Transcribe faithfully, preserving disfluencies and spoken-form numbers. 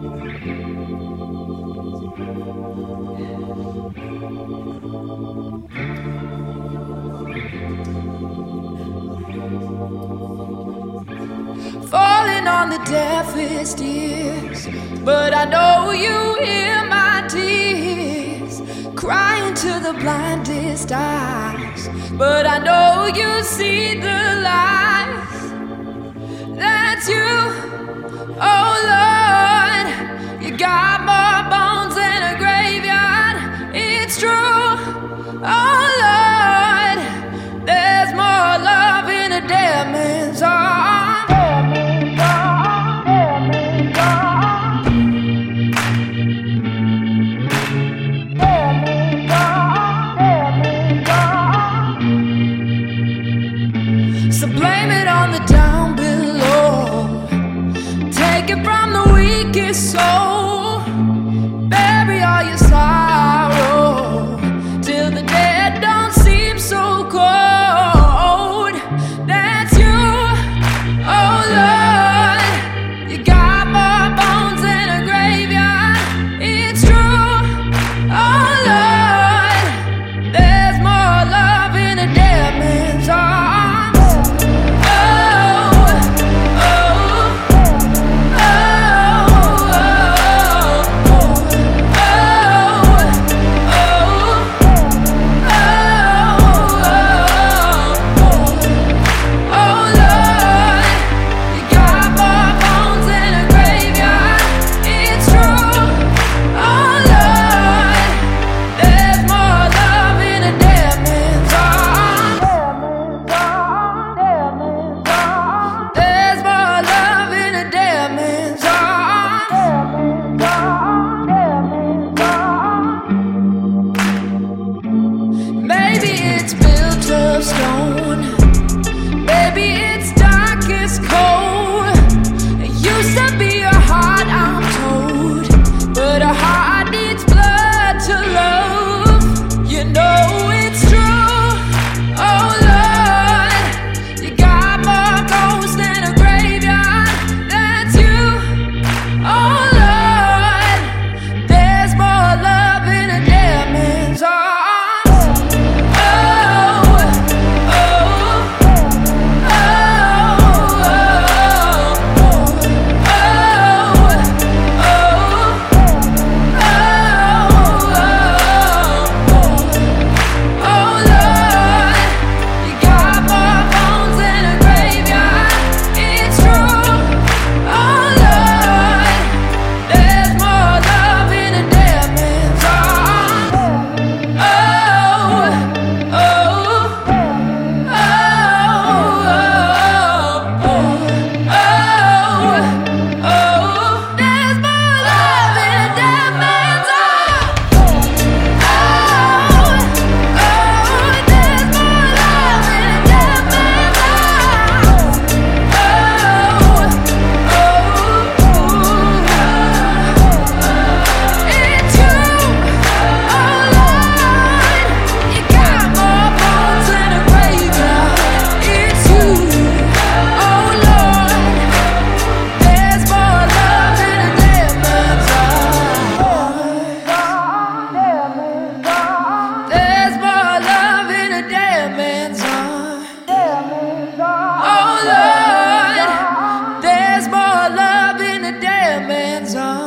Falling on the deafest ears, but I know you hear my tears. Crying to the blindest eyes, but I know you see the lies. That's you, oh Lord. You got more bones than a graveyard. It's true, oh Lord. There's more love in a dead man's arms. So blame it on the down below. Take it from the weakest soul. Bury all your sorrow till the dead don't seem so cold. That's you, oh Lord. You got more bones than a graveyard. It's true, oh Lord. There's more love in a dead man's arms. Stone. Baby, it's dark, it's cold. It used to be a heart, I'm told, but a heart needs blood to love. You know it's true, oh Lord. You got more bones than a graveyard. That's you, oh Lord. There's more love in a dead man's heart. Oh Lord, there's more love in a dead man's arms.